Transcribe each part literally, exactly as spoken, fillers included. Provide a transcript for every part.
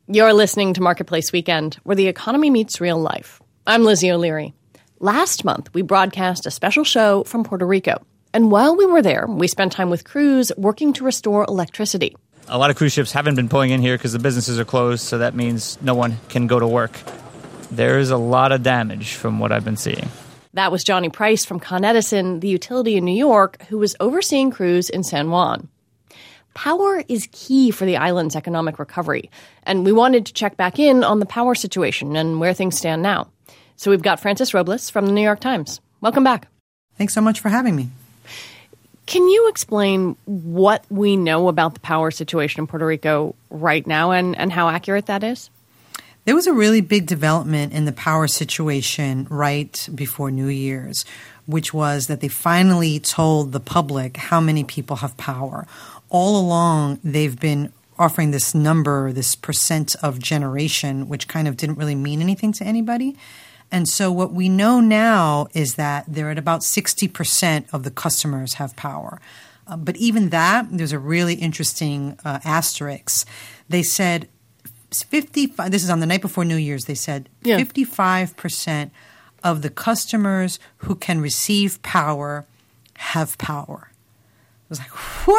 You're listening to Marketplace Weekend, where the economy meets real life. I'm Lizzie O'Leary. Last month, we broadcast a special show from Puerto Rico. And while we were there, we spent time with crews working to restore electricity. A lot of cruise ships haven't been pulling in here because the businesses are closed, so that means no one can go to work. There is a lot of damage from what I've been seeing. That was Johnny Price from Con Edison, the utility in New York, who was overseeing crews in San Juan. Power is key for the island's economic recovery, and we wanted to check back in on the power situation and where things stand now. So we've got Frances Robles from the New York Times. Welcome back. Thanks so much for having me. Can you explain what we know about the power situation in Puerto Rico right now and, and how accurate that is? There was a really big development in the power situation right before New Year's, which was that they finally told the public how many people have power. All along, they've been offering this number, this percent of generation, which kind of didn't really mean anything to anybody. And so what we know now is that they're at about sixty percent of the customers have power. Uh, but even that, there's a really interesting uh, asterisk. They said fifty-five, this is on the night before New Year's, they said yeah. fifty-five percent of the customers who can receive power have power. I was like,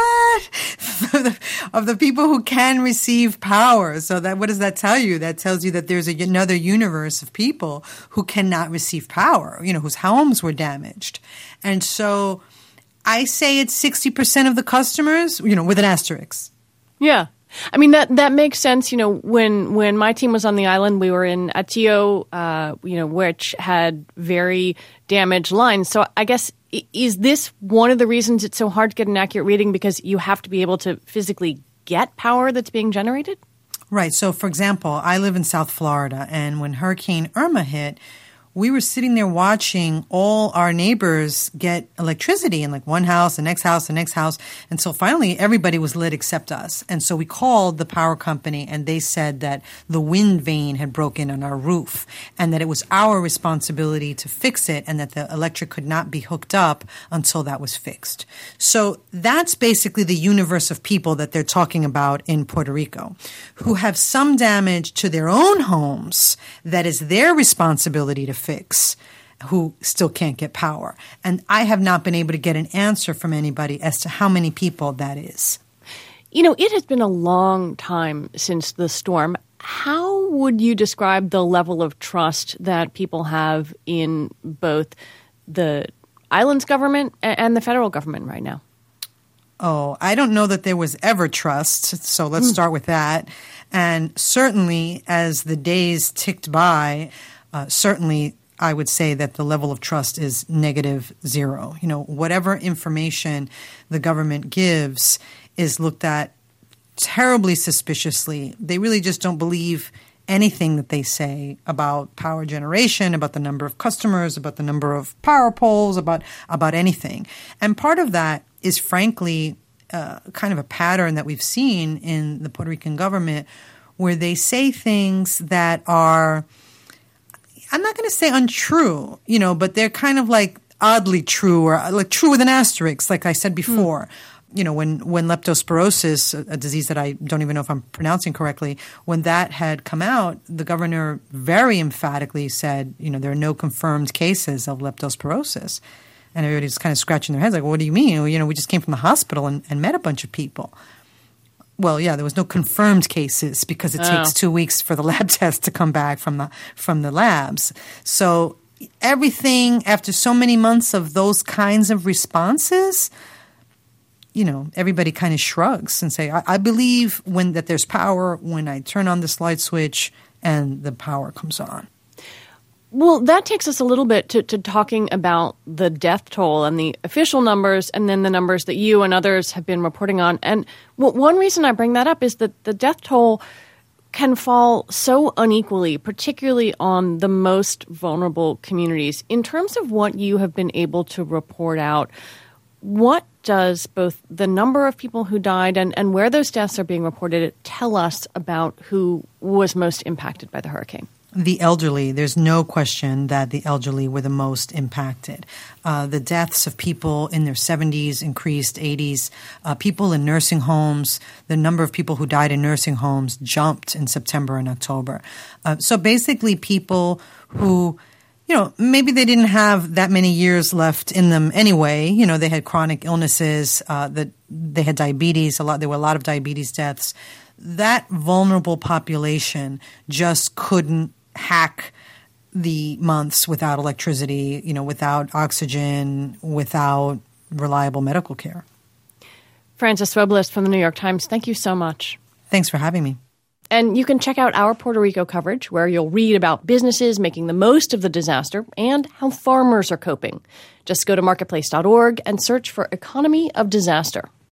what? Of the people who can receive power. So that, what does that tell you? That tells you that there's a, another universe of people who cannot receive power, you know, whose homes were damaged. And so I say it's sixty percent of the customers, you know, with an asterisk. Yeah. I mean, that, that makes sense. You know, when, when my team was on the island, we were in Atillo, uh, you know, which had very damaged lines. So I guess, is this one of the reasons it's so hard to get an accurate reading because you have to be able to physically get power that's being generated? Right. So, for example, I live in South Florida, and when Hurricane Irma hit, we were sitting there watching all our neighbors get electricity in like one house, the next house, the next house. And so finally everybody was lit except us. And so we called the power company and they said that the wind vane had broken on our roof and that it was our responsibility to fix it and that the electric could not be hooked up until that was fixed. So that's basically the universe of people that they're talking about in Puerto Rico who have some damage to their own homes that is their responsibility to fix, who still can't get power. And I have not been able to get an answer from anybody as to how many people that is. You know, it has been a long time since the storm. How would you describe the level of trust that people have in both the island's government and the federal government right now? Oh, I don't know that there was ever trust, so let's mm. start with that. And certainly as the days ticked by, Uh, certainly, I would say that the level of trust is negative zero. You know, whatever information the government gives is looked at terribly suspiciously. They really just don't believe anything that they say about power generation, about the number of customers, about the number of power poles, about about anything. And part of that is, frankly, uh, kind of a pattern that we've seen in the Puerto Rican government where they say things that are – I'm not going to say untrue, you know, but they're kind of like oddly true or like true with an asterisk, like I said before. Mm. You know, when, when leptospirosis, a disease that I don't even know if I'm pronouncing correctly, when that had come out, the governor very emphatically said, you know, there are no confirmed cases of leptospirosis. And everybody's kind of scratching their heads like, well, what do you mean? You know, we just came from the hospital and, and met a bunch of people. Well, yeah, there was no confirmed cases because it oh. takes two weeks for the lab test to come back from the from the labs. So everything after so many months of those kinds of responses, you know, everybody kind of shrugs and say, I, I believe when that there's power when I turn on this light switch and the power comes on. Well, that takes us a little bit to, to talking about the death toll and the official numbers and then the numbers that you and others have been reporting on. And well, one reason I bring that up is that the death toll can fall so unequally, particularly on the most vulnerable communities. In terms of what you have been able to report out, what does both the number of people who died and, and where those deaths are being reported tell us about who was most impacted by the hurricane? The elderly, there's no question that the elderly were the most impacted. Uh, the deaths of people in their seventies increased, eighties. Uh, people in nursing homes, the number of people who died in nursing homes jumped in September and October. Uh, so basically people who, you know, maybe they didn't have that many years left in them anyway. You know, they had chronic illnesses, uh, that they had diabetes. A lot, there were a lot of diabetes deaths. That vulnerable population just couldn't hack the months without electricity, you know, without oxygen, without reliable medical care. Frances Robles from the New York Times, thank you so much. Thanks for having me. And you can check out our Puerto Rico coverage, where you'll read about businesses making the most of the disaster and how farmers are coping. Just go to marketplace dot org and search for Economy of Disaster.